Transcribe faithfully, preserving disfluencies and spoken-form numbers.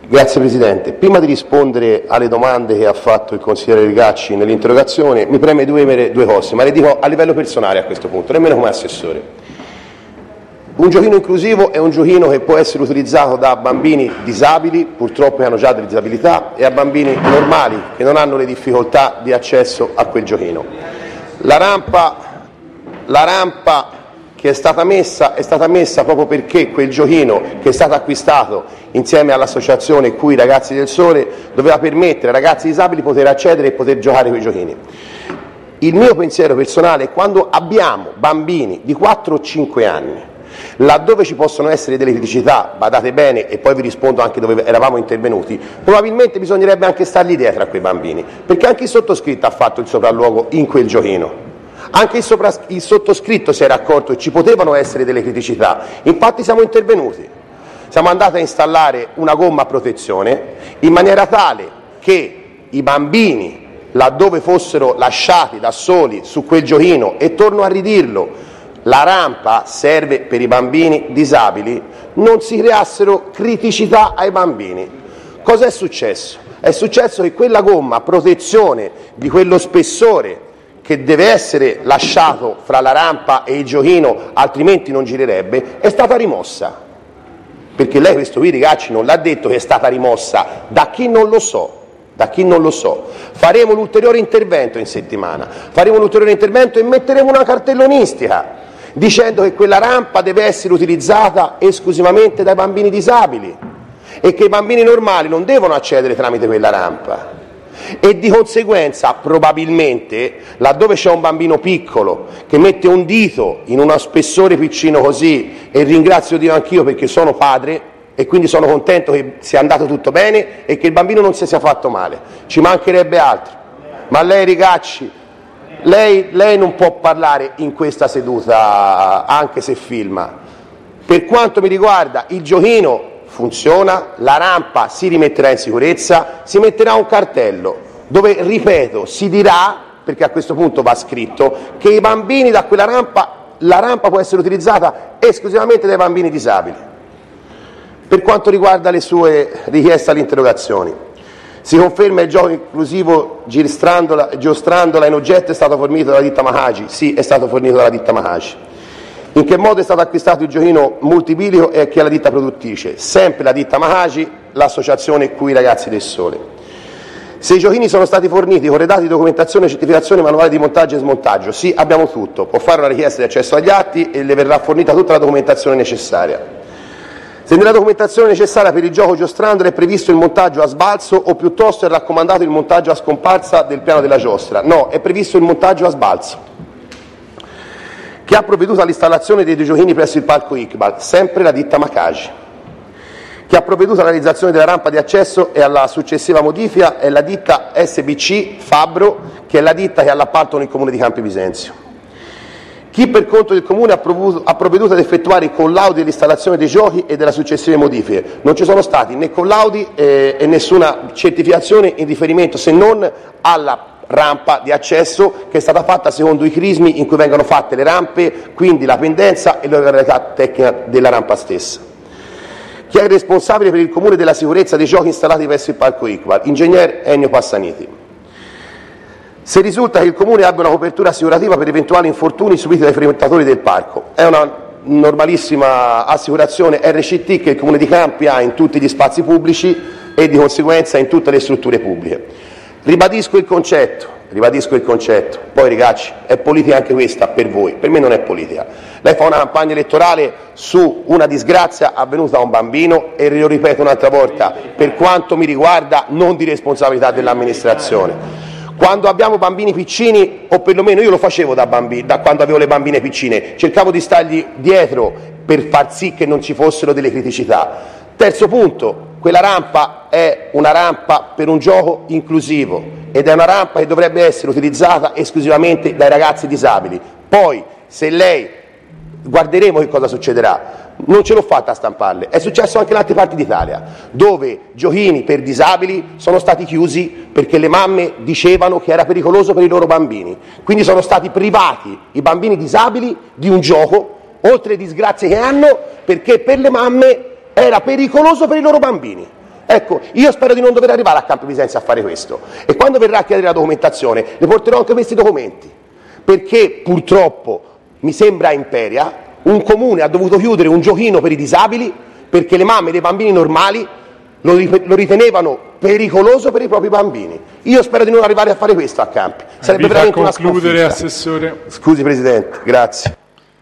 Grazie Presidente. Prima di rispondere alle domande che ha fatto il consigliere Rigacci nell'interrogazione, mi preme due, due cose, ma le dico a livello personale a questo punto, nemmeno come assessore. Un giochino inclusivo è un giochino che può essere utilizzato da bambini disabili, purtroppo che hanno già delle disabilità, e a bambini normali che non hanno le difficoltà di accesso a quel giochino. La rampa, la rampa che è stata messa è stata messa proprio perché quel giochino, che è stato acquistato insieme all'associazione Qui Ragazzi del Sole, doveva permettere ai ragazzi disabili di poter accedere e poter giocare quei giochini. Il mio pensiero personale è quando abbiamo bambini di quattro o cinque anni, laddove ci possono essere delle criticità, badate bene, e poi vi rispondo anche dove eravamo intervenuti, probabilmente bisognerebbe anche stargli dietro a quei bambini, perché anche il sottoscritto ha fatto il sopralluogo in quel giochino. Anche il, sopra, il sottoscritto si era accorto che ci potevano essere delle criticità, infatti siamo intervenuti, siamo andati a installare una gomma a protezione in maniera tale che i bambini, laddove fossero lasciati da soli su quel giochino, e torno a ridirlo, la rampa serve per i bambini disabili, non si creassero criticità ai bambini. Cosa è successo? È successo che quella gomma a protezione di quello spessore che deve essere lasciato fra la rampa e il giochino, altrimenti non girerebbe, è stata rimossa. Perché lei questo qui, Rigacci, non l'ha detto che è stata rimossa, da chi non lo so, da chi non lo so. Faremo l'ulteriore intervento in settimana, faremo l'ulteriore intervento e metteremo una cartellonistica dicendo che quella rampa deve essere utilizzata esclusivamente dai bambini disabili e che i bambini normali non devono accedere tramite quella rampa. E di conseguenza probabilmente laddove c'è un bambino piccolo che mette un dito in uno spessore piccino così, e ringrazio Dio anch'io perché sono padre e quindi sono contento che sia andato tutto bene e che il bambino non si sia fatto male, ci mancherebbe altro, ma lei Rigacci, lei, lei non può parlare in questa seduta anche se filma. Per quanto mi riguarda il giochino funziona, la rampa si rimetterà in sicurezza, si metterà un cartello dove, ripeto, si dirà, perché a questo punto va scritto, che i bambini da quella rampa, la rampa può essere utilizzata esclusivamente dai bambini disabili. Per quanto riguarda le sue richieste alle interrogazioni, si conferma il gioco inclusivo Girstrandola, Giostrandola in oggetto è stato fornito dalla ditta Mahagi? Sì, è stato fornito dalla ditta Mahagi. In che modo è stato acquistato il giochino multibilico e chi è la ditta produttrice? Sempre la ditta Mahagi, l'associazione Qui Ragazzi del Sole. Se i giochini sono stati forniti con redatti di documentazione, certificazione, manuale di montaggio e smontaggio, sì, abbiamo tutto. Può fare una richiesta di accesso agli atti e le verrà fornita tutta la documentazione necessaria. Se nella documentazione necessaria per il gioco Giostrandola è previsto il montaggio a sbalzo o piuttosto è raccomandato il montaggio a scomparsa del piano della giostra? No, è previsto il montaggio a sbalzo. Chi ha provveduto all'installazione dei due giochini presso il palco Iqbal? Sempre la ditta Mahagi. Chi ha provveduto alla realizzazione della rampa di accesso e alla successiva modifica è la ditta S B C Fabbro, che è la ditta che ha l'appalto nel comune di Campi Bisenzio. Chi per conto del comune ha provveduto, ha provveduto ad effettuare i collaudi dell'installazione dei giochi e delle successive modifiche? Non ci sono stati né collaudi eh, e nessuna certificazione in riferimento se non alla rampa di accesso che è stata fatta secondo i crismi in cui vengono fatte le rampe, quindi la pendenza e l'operatività tecnica della rampa stessa. Chi è il responsabile per il comune della sicurezza dei giochi installati presso il palco Iqbal? Ingegner Ennio Passaniti. Se risulta che il comune abbia una copertura assicurativa per eventuali infortuni subiti dai frequentatori del parco, è una normalissima assicurazione R C T che il comune di Campi ha in tutti gli spazi pubblici e di conseguenza in tutte le strutture pubbliche. Ribadisco il concetto, ribadisco il concetto, poi Rigacci, è politica anche questa per voi, per me non è politica. Lei fa una campagna elettorale su una disgrazia avvenuta a un bambino e lo ripeto un'altra volta, per quanto mi riguarda non di responsabilità dell'amministrazione. Quando abbiamo bambini piccini, o perlomeno io lo facevo da, bambino, da quando avevo le bambine piccine, cercavo di stargli dietro per far sì che non ci fossero delle criticità. Terzo punto, quella rampa è una rampa per un gioco inclusivo ed è una rampa che dovrebbe essere utilizzata esclusivamente dai ragazzi disabili. Poi, se lei, guarderemo che cosa succederà, non ce l'ho fatta a stamparle, è successo anche in altre parti d'Italia, dove giochini per disabili sono stati chiusi perché le mamme dicevano che era pericoloso per i loro bambini, quindi sono stati privati i bambini disabili di un gioco, oltre le disgrazie che hanno, perché per le mamme era pericoloso per i loro bambini. Ecco, io spero di non dover arrivare a Campi Bisenzio a fare questo, e quando verrà a chiedere la documentazione le porterò anche questi documenti, perché purtroppo mi sembra Imperia un comune ha dovuto chiudere un giochino per i disabili perché le mamme dei bambini normali lo ritenevano pericoloso per i propri bambini. Io spero di non arrivare a fare questo a Campi, sarebbe veramente una sconfitta. concludere, Assessore. Scusi Presidente, grazie.